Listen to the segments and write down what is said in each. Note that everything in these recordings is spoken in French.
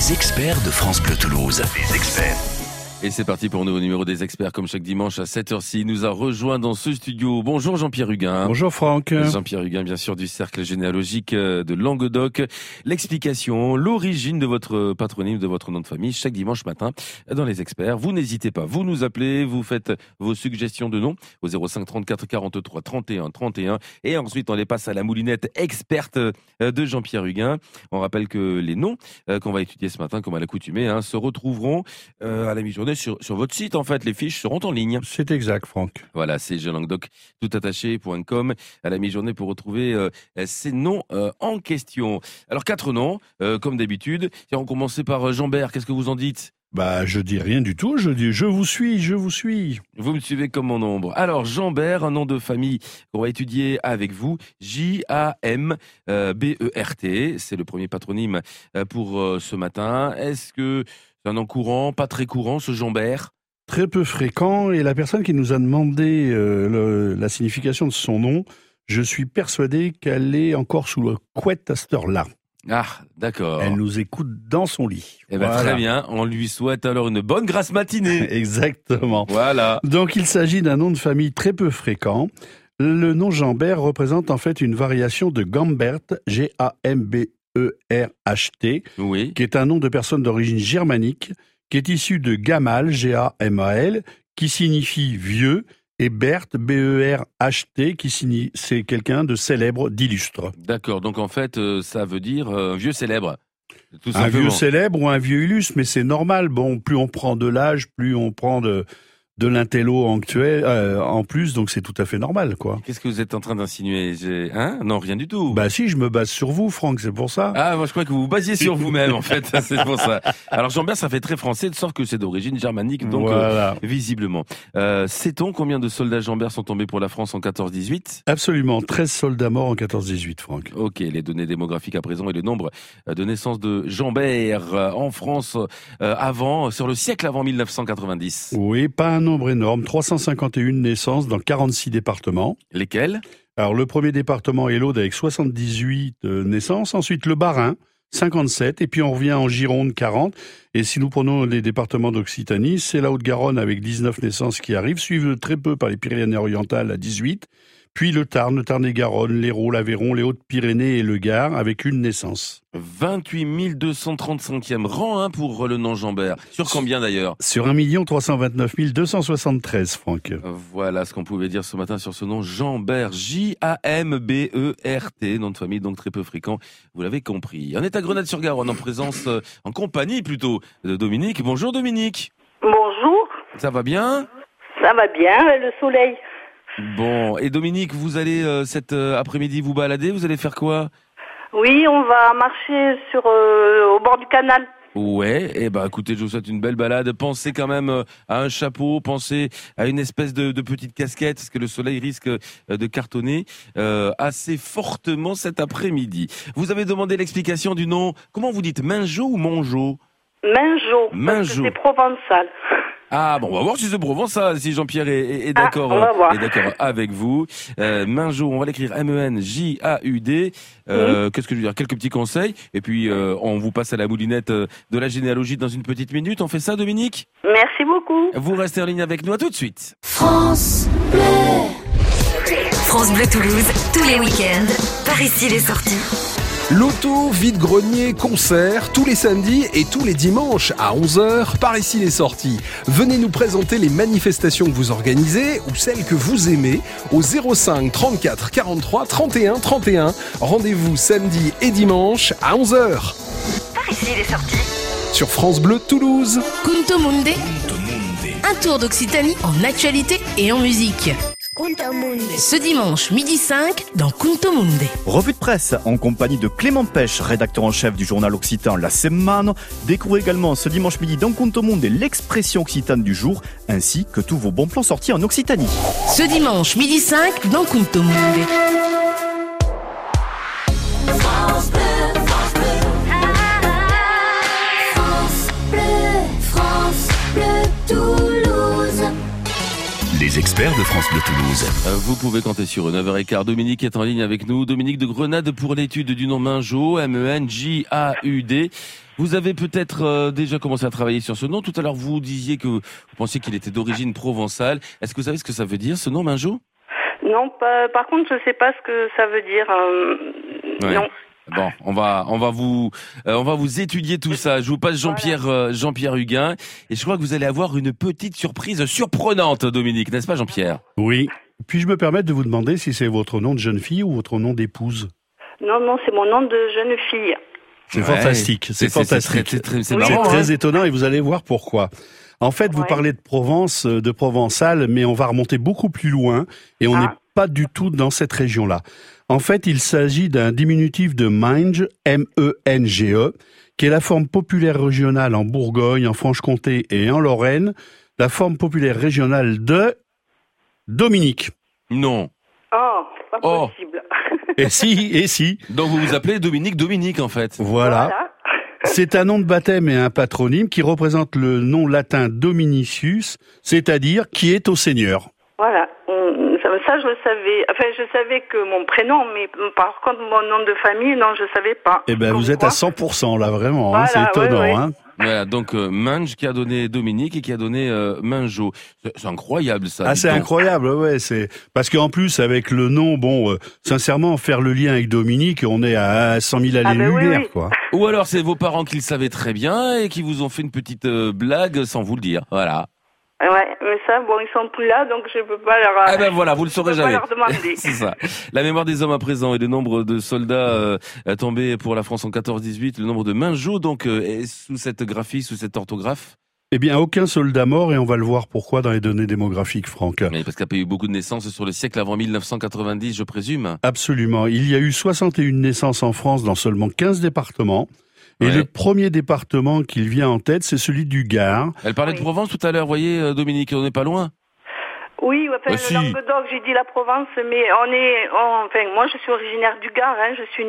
Les experts de France Bleu Toulouse. Les experts. Et c'est parti pour un nouveau numéro des experts, comme chaque dimanche à 7h6. Il nous a rejoint dans ce studio. Bonjour Jean-Pierre Huguin. Bonjour Franck. Jean-Pierre Huguin, bien sûr, du cercle généalogique de Languedoc. L'explication, l'origine de votre patronyme, de votre nom de famille, chaque dimanche matin dans les experts. Vous n'hésitez pas, vous nous appelez, vous faites vos suggestions de noms au 05 34 43 31 31. Et ensuite, on les passe à la moulinette experte de Jean-Pierre Huguin. On rappelle que les noms qu'on va étudier ce matin, comme à l'accoutumée, se retrouveront à la mi-journée sur votre site. En fait, les fiches seront en ligne. C'est exact, Franck. Voilà, c'est jelanguedoc.com à la mi-journée pour retrouver ces noms en question. Alors, 4 noms, comme d'habitude. Tiens, on commence par Jean-Bert. Qu'est-ce que vous en dites ? Je dis rien du tout, je dis je vous suis. Vous me suivez comme mon ombre. Alors, Jambert, un nom de famille qu'on va étudier avec vous. J-A-M-B-E-R-T. C'est le premier patronyme pour ce matin. Est-ce que c'est un nom courant, pas très courant, ce Jambert ? Très peu fréquent, et la personne qui nous a demandé la signification de son nom, je suis persuadé qu'elle est encore sous le couette à cette heure-là. Ah, d'accord. Elle nous écoute dans son lit. Eh ben, voilà. Très bien. On lui souhaite alors une bonne grasse matinée. Exactement. Voilà. Donc, il s'agit d'un nom de famille très peu fréquent. Le nom Jambert représente en fait une variation de Gambert, G-A-M-B-E-R-H-T, oui, qui est un nom de personne d'origine germanique, qui est issu de Gamal, G-A-M-A-L, qui signifie vieux, et Bert, B-E-R-H-T, c'est quelqu'un de célèbre, d'illustre. D'accord, donc en fait, ça veut dire vieux célèbre. Tout un vieux célèbre ou un vieux illustre, mais c'est normal. Bon, plus on prend de l'âge, plus on prend de l'intello en plus, donc c'est tout à fait normal, quoi. Qu'est-ce que vous êtes en train d'insinuer ? Non, rien du tout. Si, je me base sur vous, Franck, c'est pour ça. Ah, moi je crois que vous vous basiez sur vous-même, en fait, c'est pour ça. Alors Jean-Bert, ça fait très français, de sorte que c'est d'origine germanique, donc voilà. Visiblement. Sait-on combien de soldats Jean-Bert sont tombés pour la France en 14-18 ? Absolument, 13 soldats morts en 14-18, Franck. Ok, les données démographiques à présent et le nombre de naissances de Jean-Bert en France sur le siècle avant 1990. Oui, pas un nombre énorme, 351 naissances dans 46 départements. Lesquels ? Alors, le premier département est l'Aude avec 78 naissances. Ensuite, le Bas-Rhin, 57. Et puis, on revient en Gironde, 40. Et si nous prenons les départements d'Occitanie, c'est la Haute-Garonne avec 19 naissances qui arrivent, suivi de très peu par les Pyrénées-Orientales à 18. Puis le Tarn-et-Garonne, l'Hérault, l'Aveyron, les Hautes-Pyrénées et le Gard avec une naissance. 28 235e rang pour le nom Jambert. Sur combien d'ailleurs ? Sur 1 329 273, Franck. Voilà ce qu'on pouvait dire ce matin sur ce nom Jambert. J-A-M-B-E-R-T, nom de famille donc très peu fréquent, vous l'avez compris. On est à Grenade-sur-Garonne en compagnie plutôt de Dominique. Bonjour Dominique. Bonjour. Ça va bien ? Ça va bien, le soleil. Bon, et Dominique, vous allez cet après-midi vous balader, vous allez faire quoi ? Oui, on va marcher au bord du canal. Ouais, écoutez, je vous souhaite une belle balade. Pensez quand même à un chapeau, pensez à une espèce de petite casquette, parce que le soleil risque de cartonner assez fortement cet après-midi. Vous avez demandé l'explication du nom, comment vous dites, Mingeot ou Mongeot ? Mingeot, Mingeot. c'est provençal. Ah bon, on va voir si c'est provençal, si Jean-Pierre est d'accord, est d'accord avec vous. Mingeot, on va l'écrire M-E-N-J-A-U-D. Qu'est-ce que je veux dire ? Quelques petits conseils, et puis on vous passe à la moulinette de la généalogie dans une petite minute. On fait ça, Dominique ? Merci beaucoup. Vous restez en ligne avec nous, à tout de suite. France Bleu. France Bleu Toulouse, tous les week-ends, par ici les sorties. Loto, vide-grenier, concert, tous les samedis et tous les dimanches à 11h, par ici les sorties. Venez nous présenter les manifestations que vous organisez ou celles que vous aimez au 05 34 43 31 31. Rendez-vous samedi et dimanche à 11h. Par ici les sorties. Sur France Bleu Toulouse. Kunto Munde. Un tour d'Occitanie en actualité et en musique. Ce dimanche, midi 5, dans Kunto Munde. Revue de presse en compagnie de Clément Pêche, rédacteur en chef du journal occitan La Semaine. Découvrez également ce dimanche midi dans Kunto Munde l'expression occitane du jour, ainsi que tous vos bons plans sortis en Occitanie. Ce dimanche, midi 5, dans Kunto Munde. France Bleu, France Bleu. France Bleu, France Bleu Toulouse. Les experts. experts de France Bleu Toulouse. Vous pouvez compter sur eux. 9h15, Dominique est en ligne avec nous. Dominique de Grenade pour l'étude du nom Menjaud, M-E-N-J-A-U-D. Vous avez peut-être déjà commencé à travailler sur ce nom. Tout à l'heure, vous disiez que vous pensiez qu'il était d'origine provençale. Est-ce que vous savez ce que ça veut dire, ce nom Menjaud? Non, par contre, je sais pas ce que ça veut dire. Ouais. Non. Bon, on va vous étudier tout ça. Je vous passe Jean-Pierre Huguin, et je crois que vous allez avoir une petite surprise surprenante, Dominique, n'est-ce pas, Jean-Pierre? Oui. Puis-je me permettre de vous demander si c'est votre nom de jeune fille ou votre nom d'épouse? Non, c'est mon nom de jeune fille. C'est fantastique, c'est fantastique. C'est marrant, C'est très étonnant et vous allez voir pourquoi. En fait, vous parlez de Provence, de Provençal, mais on va remonter beaucoup plus loin et on n'est pas du tout dans cette région-là. En fait, il s'agit d'un diminutif de Menge, M-E-N-G-E, qui est la forme populaire régionale en Bourgogne, en Franche-Comté et en Lorraine, la forme populaire régionale de Dominique. Non. Oh, pas possible. Et si. Donc vous vous appelez Dominique en fait. Voilà. C'est un nom de baptême et un patronyme qui représente le nom latin Dominicius, c'est-à-dire qui est au Seigneur. Voilà. Ça, je le savais. Enfin, je savais que mon prénom, mais par contre, mon nom de famille, non, je savais pas. Eh ben, vous êtes à 100% là, vraiment. Voilà, c'est étonnant. ouais. Hein. Voilà, donc Mange qui a donné Dominique et qui a donné Menjaud. C'est incroyable ça. Ah, c'est incroyable, ouais. C'est parce qu'en plus avec le nom, sincèrement, faire le lien avec Dominique, on est à 100 000 années-lumière, quoi. Ou alors c'est vos parents qui le savaient très bien et qui vous ont fait une petite blague sans vous le dire. Voilà. Ouais, mais ça, ils sont plus là, donc je peux pas leur. Ah ben voilà, vous le saurez jamais. Pas leur demander. C'est ça. La mémoire des hommes à présent et le nombre de soldats tombés pour la France en 14-18, le nombre de Menjaud donc est sous cette graphie, sous cette orthographe. Eh bien, aucun soldat mort et on va le voir pourquoi dans les données démographiques, Franck. Mais parce qu'il y a eu beaucoup de naissances sur le siècle avant 1990, je présume. Absolument. Il y a eu 61 naissances en France dans seulement 15 départements. Et le premier département qu'il vient en tête, c'est celui du Gard. Elle parlait de Provence tout à l'heure, voyez, Dominique, on n'est pas loin. Oui, enfin, le Languedoc, j'ai dit la Provence, mais moi je suis originaire du Gard, je suis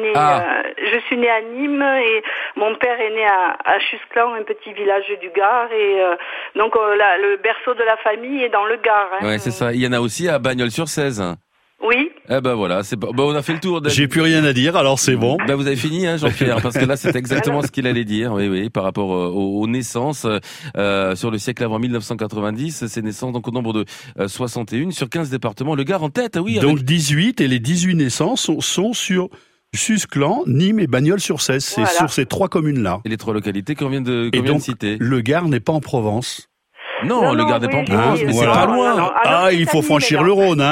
née à Nîmes et mon père est né à Chusclan, un petit village du Gard, et donc le berceau de la famille est dans le Gard. Ouais, c'est ça. Il y en a aussi à Bagnols-sur-Cèze. Oui. Eh ben voilà, on a fait le tour. J'ai plus rien à dire, alors c'est bon. Vous avez fini, Jean-Pierre, parce que là c'est exactement ce qu'il allait dire. Oui, par rapport aux naissances sur le siècle avant 1990, ces naissances donc au nombre de 61 sur 15 départements. Le Gard en tête, oui. Donc 18 et les 18 naissances sont sur Susclan, Nîmes et Bagnols-sur-Cèze. C'est sur ces trois communes-là. Et les trois localités qu'on vient de citer. Le Gard n'est pas en Provence. Non, le Gard n'est pas en Provence, mais c'est pas loin. Non. Il faut franchir le Rhône,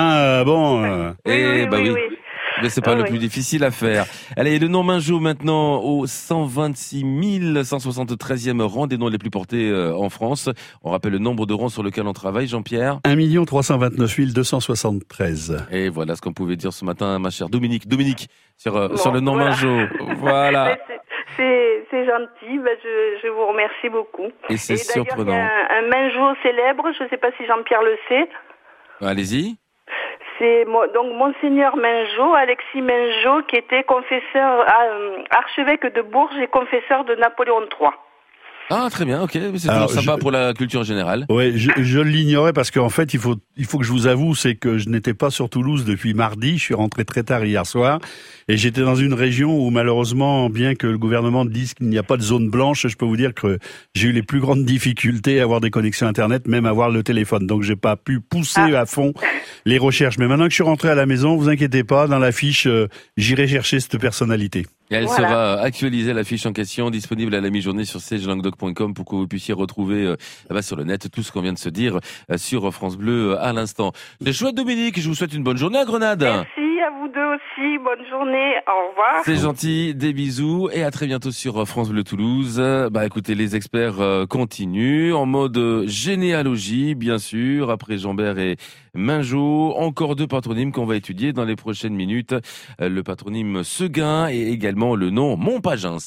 Oui. Mais c'est pas le plus difficile à faire. Allez, le nom Menjaud maintenant au 126 173e rang des noms les plus portés en France. On rappelle le nombre de rangs sur lequel on travaille, Jean-Pierre. 1 329 273. Et voilà ce qu'on pouvait dire ce matin, ma chère Dominique, sur le nom Menjaud. Voilà. C'est gentil, je vous remercie beaucoup. Et c'est surprenant. Il y a un Menjaud célèbre, je ne sais pas si Jean-Pierre le sait. Allez-y. C'est donc Monseigneur Menjaud, Alexis Menjaud, qui était confesseur, archevêque de Bourges et confesseur de Napoléon III. Ah, très bien, ok. C'est toujours sympa pour la culture générale. Ouais, je l'ignorais parce qu'en fait, il faut que je vous avoue, c'est que je n'étais pas sur Toulouse depuis mardi. Je suis rentré très tard hier soir et j'étais dans une région où malheureusement, bien que le gouvernement dise qu'il n'y a pas de zone blanche, je peux vous dire que j'ai eu les plus grandes difficultés à avoir des connexions Internet, même à avoir le téléphone. Donc, j'ai pas pu pousser à fond les recherches. Mais maintenant que je suis rentré à la maison, vous inquiétez pas, dans la fiche, j'irai chercher cette personnalité. Et elle sera actualisée, la fiche en question, disponible à la mi-journée sur sagelanguedoc.com pour que vous puissiez retrouver sur le net tout ce qu'on vient de se dire sur France Bleu à l'instant. C'est chouette, Dominique, je vous souhaite une bonne journée à Grenade. Merci à vous deux aussi, bonne journée, au revoir. C'est gentil, des bisous et à très bientôt sur France Bleu Toulouse. Écoutez, les experts continuent en mode généalogie, bien sûr, après Jean-Bert et Menjaud. Encore deux patronymes qu'on va étudier dans les prochaines minutes. Le patronyme Seguin et également le nom Montpagins.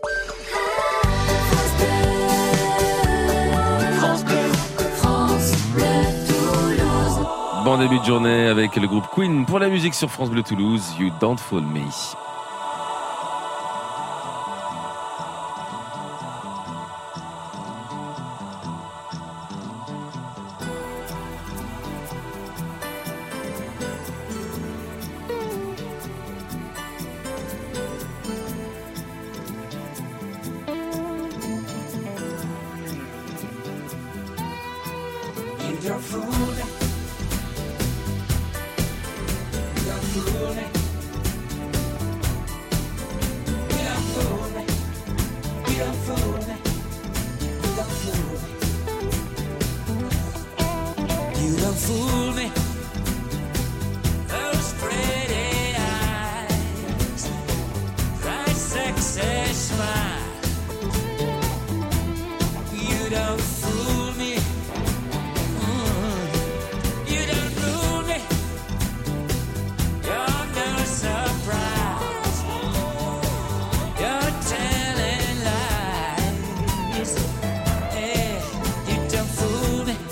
Bon début de journée avec le groupe Queen pour la musique sur France Bleu Toulouse, You Don't Fool Me. Fool me, those pretty eyes, that sexy smile. You don't fool me, you don't fool me. You're no surprise. You're telling lies. Hey, you don't fool me.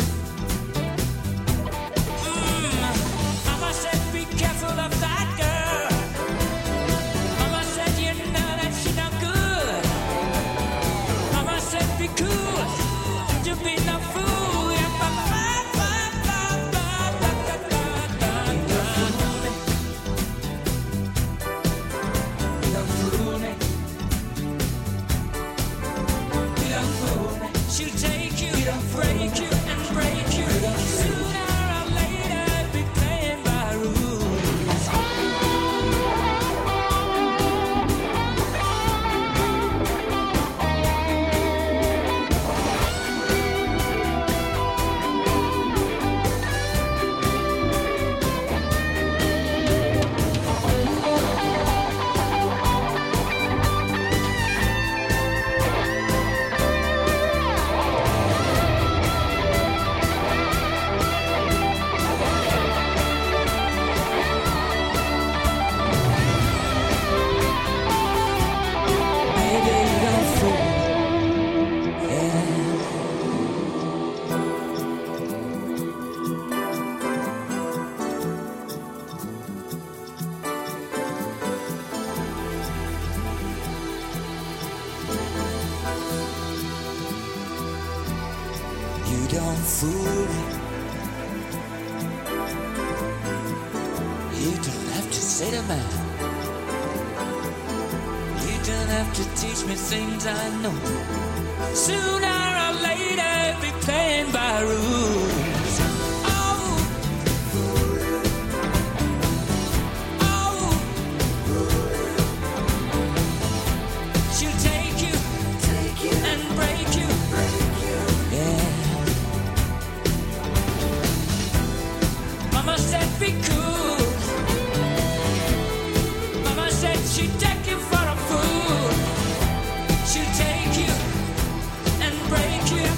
Don't fool me. You don't have to say the man. You don't have to teach me things I know. Sooner or later, be playing by rules. Oh, oh, she'll take you and break you. Yeah. Mama said be cool. Mama said she'd take you for a fool. She'll take you and break you.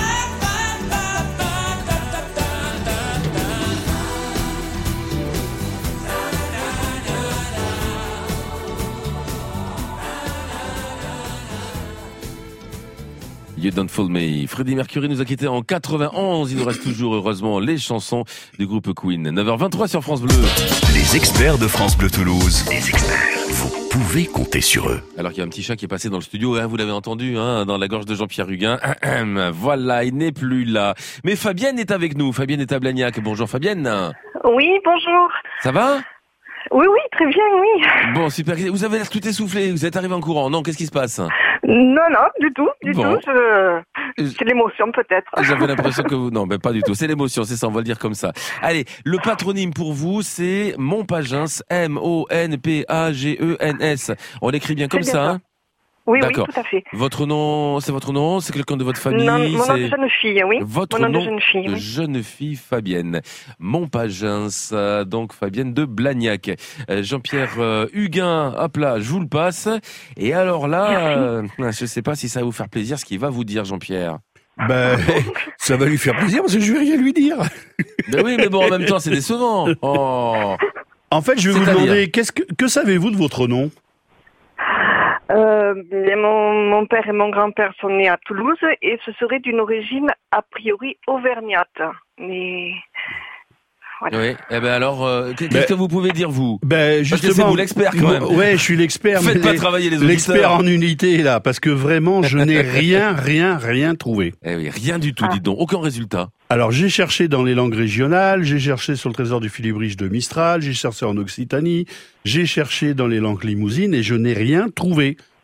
You Don't Fool Me. Freddie Mercury nous a quittés en 91. Il nous reste toujours, heureusement, les chansons du groupe Queen. 9h23 sur France Bleu. Les experts de France Bleu Toulouse. Les experts. Vous pouvez compter sur eux. Alors qu'il y a un petit chat qui est passé dans le studio, hein, vous l'avez entendu, hein, dans la gorge de Jean-Pierre Huguin. Voilà, il n'est plus là. Mais Fabienne est avec nous. Fabienne est à Blagnac. Bonjour Fabienne. Oui, bonjour. Ça va ? Oui, très bien, oui. Bon, super. Vous avez l'air tout essoufflé. Vous êtes arrivé en courant. Non, qu'est-ce qui se passe ? Non, du tout. Bon. C'est l'émotion peut-être. J'avais l'impression que vous... Non, mais pas du tout. C'est l'émotion, c'est ça, on va le dire comme ça. Allez, le patronyme pour vous, c'est Monpagens, M-O-N-P-A-G-E-N-S. On l'écrit bien comme ça, hein ? Oui, D'accord. Oui, tout à fait. Votre nom, c'est votre nom ? C'est quelqu'un de votre famille ? Non, mon nom de jeune fille, oui. Votre mon nom de jeune fille, de oui. jeune fille Fabienne. Monpagens, donc Fabienne de Blagnac. Jean-Pierre Huguin, hop là, je vous le passe. Et alors là, je sais pas si ça va vous faire plaisir ce qu'il va vous dire, Jean-Pierre. Ben, ça va lui faire plaisir parce que je vais rien lui dire. Ben oui, mais bon, en même temps, c'est décevant. Oh. En fait, je vais vous demander, que savez-vous de votre nom ? Mon père et mon grand-père sont nés à Toulouse et ce serait d'une origine a priori auvergnate. Mais voilà. Oui. Eh ben alors, qu'est-ce que vous pouvez dire vous ? Ben justement, parce que c'est vous l'expert quand même. Ouais, je suis l'expert. Faites pas travailler les auditeurs. L'expert en unité là, parce que vraiment, je n'ai rien trouvé. Eh oui, rien du tout. Dites donc, aucun résultat. Alors j'ai cherché dans les langues régionales, j'ai cherché sur le trésor du Filibrige de Mistral, j'ai cherché en Occitanie, j'ai cherché dans les langues limousines et je n'ai rien trouvé.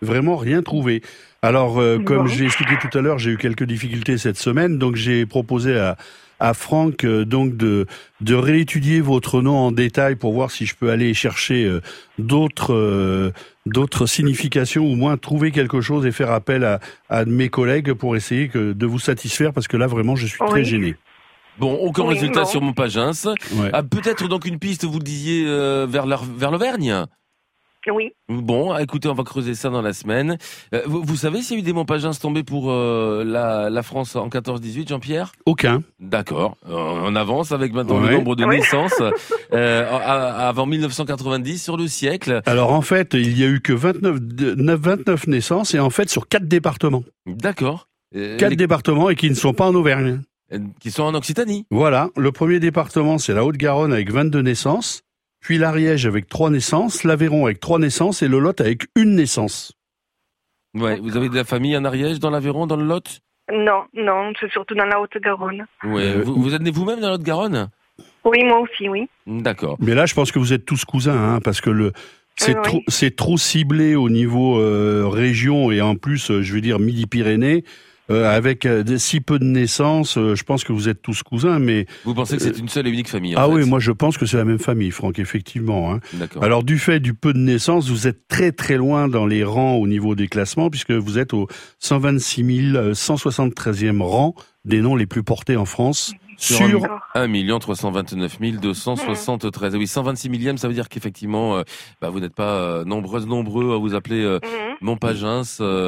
vraiment rien trouvé. Alors, comme j'ai expliqué tout à l'heure, j'ai eu quelques difficultés cette semaine, donc j'ai proposé à Franck donc de réétudier votre nom en détail pour voir si je peux aller chercher d'autres significations, ou moins trouver quelque chose et faire appel à mes collègues pour essayer de vous satisfaire, parce que là vraiment je suis très gêné. Bon, aucun résultat sur mon Pagins. Ouais. Peut-être donc une piste, vous le disiez, vers l'Auvergne. Oui. Bon, écoutez, on va creuser ça dans la semaine. Vous savez s'il y a eu des Montpagins tombés pour la France en 14-18, Jean-Pierre ? Aucun. D'accord. On avance avec maintenant le nombre de naissances avant 1990 sur le siècle. Alors en fait, il y a eu que 29 naissances, et en fait sur 4 départements. D'accord. 4 départements, et qui ne sont pas en Auvergne. Qui sont en Occitanie. Voilà. Le premier département, c'est la Haute-Garonne avec 22 naissances. Puis l'Ariège avec 3 naissances, l'Aveyron avec 3 naissances et le Lot avec 1 naissance. Ouais, vous avez de la famille en Ariège, dans l'Aveyron, dans le Lot ? Non, c'est surtout dans la Haute-Garonne. Ouais. Vous êtes né vous-même dans la Haute-Garonne ? Oui, moi aussi, oui. D'accord. Mais là, je pense que vous êtes tous cousins, parce que c'est trop ciblé au niveau région, et en plus, je veux dire, Midi-Pyrénées. Avec si peu de naissances, je pense que vous êtes tous cousins, mais... Vous pensez que c'est une seule et unique famille, en fait. Oui, moi je pense que c'est la même famille, Franck, effectivement. D'accord. Alors du fait du peu de naissances, vous êtes très très loin dans les rangs au niveau des classements, puisque vous êtes au 126 173e rang des noms les plus portés en France. Sur 1 329 273. Oui, 126 millième, ça veut dire qu'effectivement, vous n'êtes pas nombreux à vous appeler Montpagins.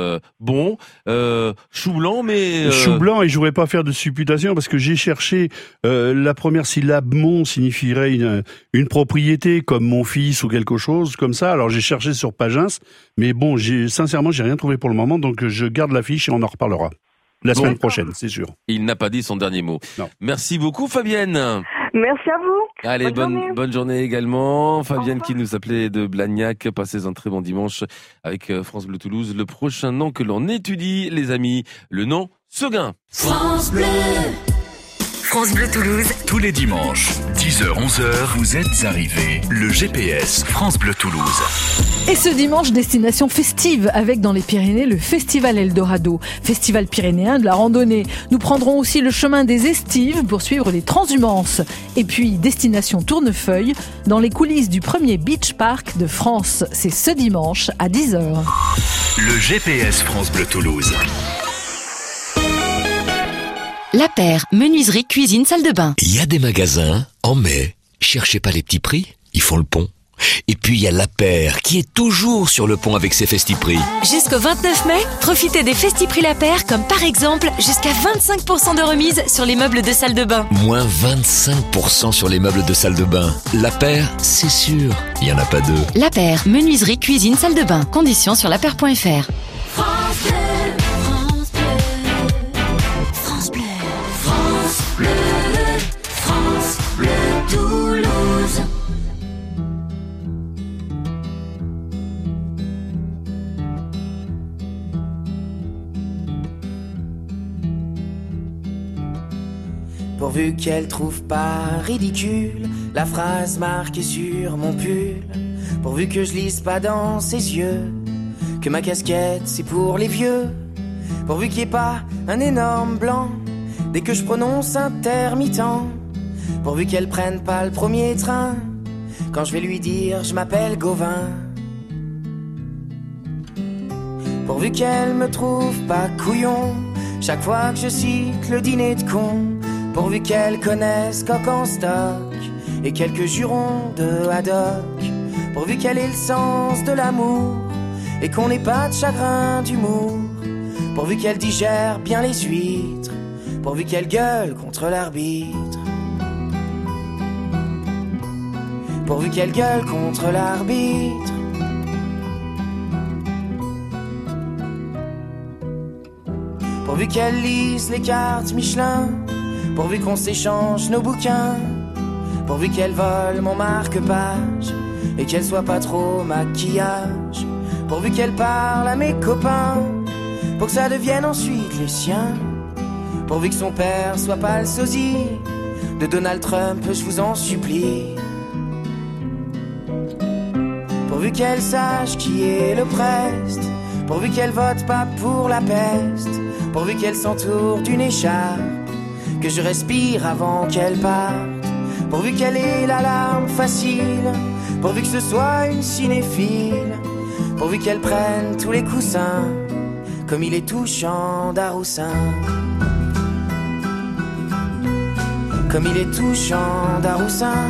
Chou blanc, mais... Chou blanc, et je voudrais pas faire de supputation, parce que j'ai cherché, la première syllabe Mont signifierait une propriété, comme mon fils ou quelque chose comme ça. Alors j'ai cherché sur Pagins, mais bon, sincèrement, j'ai rien trouvé pour le moment, donc je garde la fiche et on en reparlera. La semaine prochaine, c'est sûr. Il n'a pas dit son dernier mot. Non. Merci beaucoup, Fabienne. Merci à vous. Allez, bonne journée également. Fabienne qui nous appelait de Blagnac. Passez un très bon dimanche avec France Bleu Toulouse. Le prochain nom que l'on étudie, les amis, le nom Seguin. France Bleu. France Bleu Toulouse. Tous les dimanches, 10h-11h, vous êtes arrivés. Le GPS France Bleu Toulouse. Et ce dimanche, destination festive avec dans les Pyrénées le Festival Eldorado, festival pyrénéen de la randonnée. Nous prendrons aussi le chemin des Estives pour suivre les transhumances. Et puis, destination Tournefeuille, dans les coulisses du premier beach park de France. C'est ce dimanche à 10h. Le GPS France Bleu Toulouse. La Paire, menuiserie, cuisine, salle de bain. Il y a des magasins, en mai, cherchez pas les petits prix, ils font le pont. Et puis il y a La Paire, qui est toujours sur le pont avec ses Festi-Prix. Jusqu'au 29 mai, profitez des Festi-Prix La Paire, comme par exemple jusqu'à 25% de remise sur les meubles de salle de bain. Moins 25% sur les meubles de salle de bain. La Paire, c'est sûr, il y en a pas deux. La Paire, menuiserie, cuisine, salle de bain. Conditions sur lapaire.fr. Pourvu qu'elle trouve pas ridicule la phrase marquée sur mon pull. Pourvu que je lise pas dans ses yeux que ma casquette c'est pour les vieux. Pourvu qu'il n'y ait pas un énorme blanc dès que je prononce intermittent. Pourvu qu'elle prenne pas le premier train quand je vais lui dire je m'appelle Gauvin. Pourvu qu'elle me trouve pas couillon chaque fois que je cite le dîner de con. Pourvu qu'elle connaisse Coq en stock et quelques jurons de haddock. Pourvu qu'elle ait le sens de l'amour et qu'on n'ait pas de chagrin d'humour. Pourvu qu'elle digère bien les huîtres. Pourvu qu'elle gueule contre l'arbitre. Pourvu qu'elle gueule contre l'arbitre. Pourvu qu'elle lise les cartes Michelin. Pourvu qu'on s'échange nos bouquins. Pourvu qu'elle vole mon marque-page et qu'elle soit pas trop maquillage. Pourvu qu'elle parle à mes copains pour que ça devienne ensuite les siens. Pourvu que son père soit pas le sosie de Donald Trump, je vous en supplie. Pourvu qu'elle sache qui est le preste, pourvu qu'elle vote pas pour la peste, pourvu qu'elle s'entoure d'une écharpe, que je respire avant qu'elle parte, pourvu qu'elle ait la larme facile, pourvu que ce soit une cinéphile, pourvu qu'elle prenne tous les coussins, comme il est touchant d'Aroussin. Comme il est touchant d'Aroussin.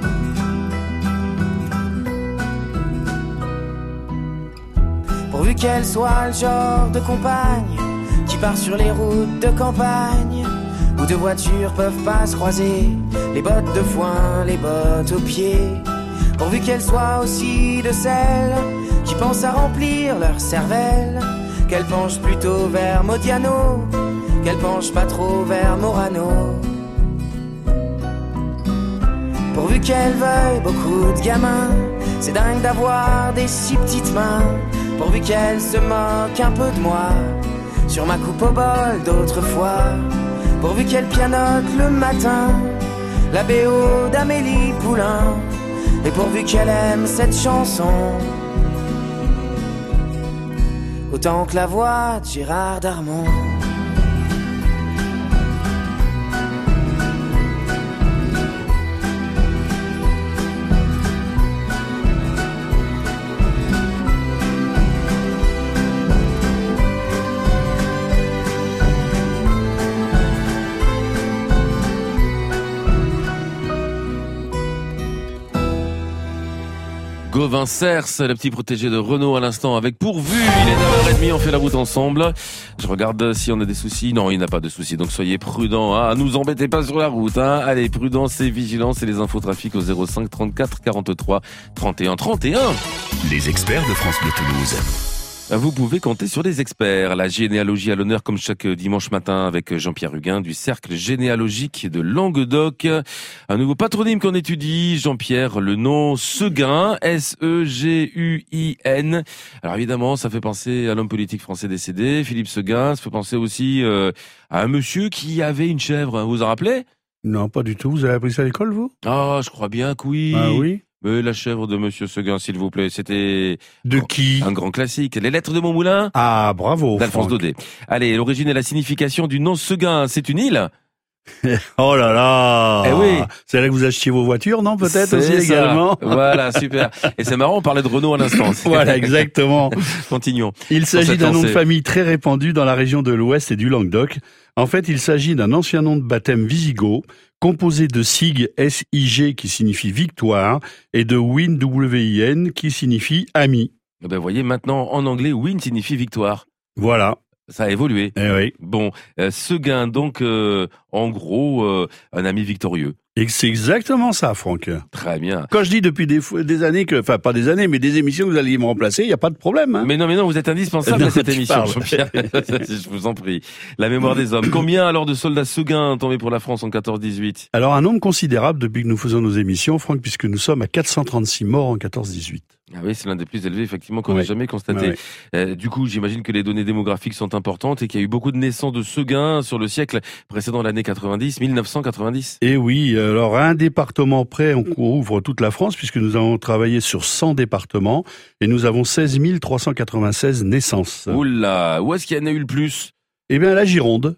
Pourvu qu'elle soit le genre de compagne qui part sur les routes de campagne où deux voitures peuvent pas se croiser, les bottes de foin, les bottes aux pieds. Pourvu qu'elle soit aussi de celles qui pensent à remplir leur cervelle, qu'elle penche plutôt vers Modiano, qu'elle penche pas trop vers Morano. Pourvu qu'elle veuille beaucoup de gamins, c'est dingue d'avoir des si petites mains. Pourvu qu'elle se moque un peu de moi, sur ma coupe au bol d'autrefois. Pourvu qu'elle pianote le matin, la BO d'Amélie Poulain. Et pourvu qu'elle aime cette chanson, autant que la voix de Gérard Darmon. Gauvin Cers, le petit protégé de Renault à l'instant avec Pourvu. Il est 9h30, on fait la route ensemble. Je regarde si on a des soucis. Non, il n'y a pas de soucis, donc soyez prudents. Hein. Nous embêtez pas sur la route. Hein. Allez, prudence et vigilance et les infos trafic au 05 34 43 31 31. Les experts de France Bleu Toulouse. Vous pouvez compter sur les experts. La généalogie à l'honneur comme chaque dimanche matin avec Jean-Pierre Huguin du Cercle généalogique de Languedoc. Un nouveau patronyme qu'on étudie, Jean-Pierre, le nom Seguin, S-E-G-U-I-N. Alors évidemment, ça fait penser à l'homme politique français décédé, Philippe Seguin. Ça fait penser aussi à un monsieur qui avait une chèvre. Vous vous en rappelez? Non, pas du tout. Vous avez appris ça à l'école, vous? Ah, je crois bien que oui. Ah oui? Mais la chèvre de Monsieur Seguin, s'il vous plaît, c'était... De qui? Un grand classique. Les lettres de Montmoulin. Ah, bravo. D'Alphonse Daudet. Allez, l'origine et la signification du nom Seguin, c'est une île? Oh là là. Eh oui. C'est là que vous achetiez vos voitures, non? Peut-être aussi ça. également. Voilà, super. Et c'est marrant, on parlait de Renault à l'instant. Voilà, exactement. Continuons. Il s'agit d'un nom de famille très répandu dans la région de l'Ouest et du Languedoc. En fait, il s'agit d'un ancien nom de baptême wisigoth, composé de Sig, S-I-G, qui signifie victoire, et de Win, W-I-N, qui signifie ami. Ben, vous voyez, maintenant, en anglais, win signifie victoire. Voilà. Ça a évolué. Eh oui. Bon, Seguin, donc, en gros, un ami victorieux. Et c'est exactement ça, Franck. Très bien. Quand je dis depuis des années enfin pas des années, mais des émissions que vous alliez me remplacer, il n'y a pas de problème. Hein. Mais non, vous êtes indispensable à cette émission, Jean-Pierre. Je vous en prie. La mémoire des hommes. Combien alors de soldats Seguin tombés pour la France en 14-18 ? Alors un nombre considérable depuis que nous faisons nos émissions, Franck, puisque nous sommes à 436 morts en 14-18. Ah oui, c'est l'un des plus élevés, effectivement, qu'on ait jamais constaté. Ouais. Du coup, j'imagine que les données démographiques sont importantes et qu'il y a eu beaucoup de naissances de Seguin sur le siècle précédent l'année 90, 1990. Et oui, alors à un département près, on couvre toute la France puisque nous avons travaillé sur 100 départements et nous avons 16 396 naissances. Oula, où est-ce qu'il y en a eu le plus ? Eh bien, la Gironde.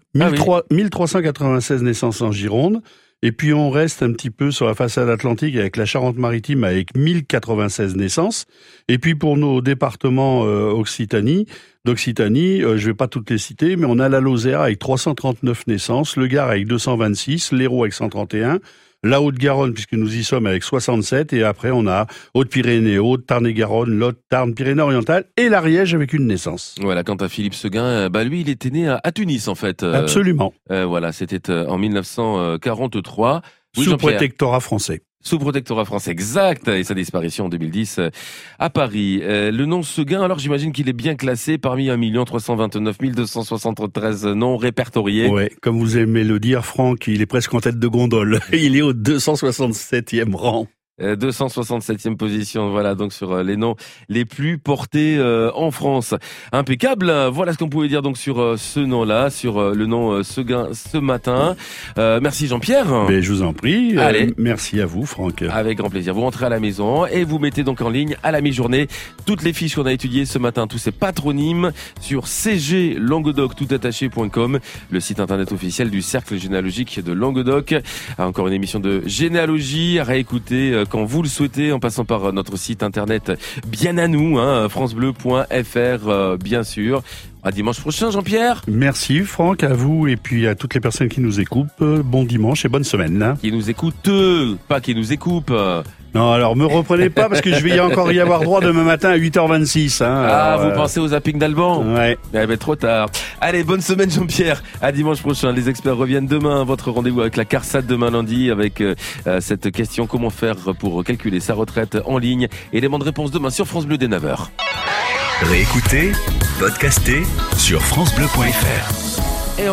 1396 naissances en Gironde. Et puis on reste un petit peu sur la façade atlantique avec la Charente-Maritime avec 1096 naissances. Et puis pour nos départements d'Occitanie, je vais pas toutes les citer, mais on a la Lozère avec 339 naissances, le Gard avec 226, l'Hérault avec 131, la Haute-Garonne, puisque nous y sommes, avec 67, et après on a Haute-Pyrénées, Haute-Tarn-et-Garonne, Lot, Tarn, Pyrénées-Orientales, et l'Ariège avec une naissance. Voilà, quant à Philippe Seguin, lui, il était né à Tunis, en fait. Absolument. Voilà, c'était en 1943. Oui, sous protectorat français. Sous protectorat français, exact, et sa disparition en 2010 à Paris. Le nom Seguin, alors j'imagine qu'il est bien classé parmi 1 329 273 noms répertoriés. Ouais, comme vous aimez le dire, Franck, il est presque en tête de gondole. Il est au 267e rang. 267e position, voilà, donc sur les noms les plus portés en France. Impeccable, voilà ce qu'on pouvait dire donc sur ce nom-là, sur le nom Seguin ce matin. Merci Jean-Pierre. Mais je vous en prie, Allez. Merci à vous Franck. Avec grand plaisir, vous rentrez à la maison et vous mettez donc en ligne à la mi-journée toutes les fiches qu'on a étudiées ce matin, tous ces patronymes sur cglanguedoc.com, le site internet officiel du Cercle généalogique de Languedoc. Encore une émission de généalogie à réécouter quand vous le souhaitez, en passant par notre site internet bien à nous, francebleu.fr bien sûr. À dimanche prochain, Jean-Pierre. Merci Franck, à vous et puis à toutes les personnes qui nous écoutent. Bon dimanche et bonne semaine. Qui nous écoutent, pas qui nous écoupent. Non, alors me reprenez pas parce que je vais encore y avoir droit demain matin à 8h26. Vous pensez au zapping d'Alban ? Ouais. Eh ben, trop tard. Allez, bonne semaine Jean-Pierre. À dimanche prochain. Les experts reviennent demain. Votre rendez-vous avec la CARSAT demain lundi avec cette question: comment faire pour calculer sa retraite en ligne? Élément de réponse demain sur France Bleu dès 9h. Réécoutez, podcastez sur francebleu.fr.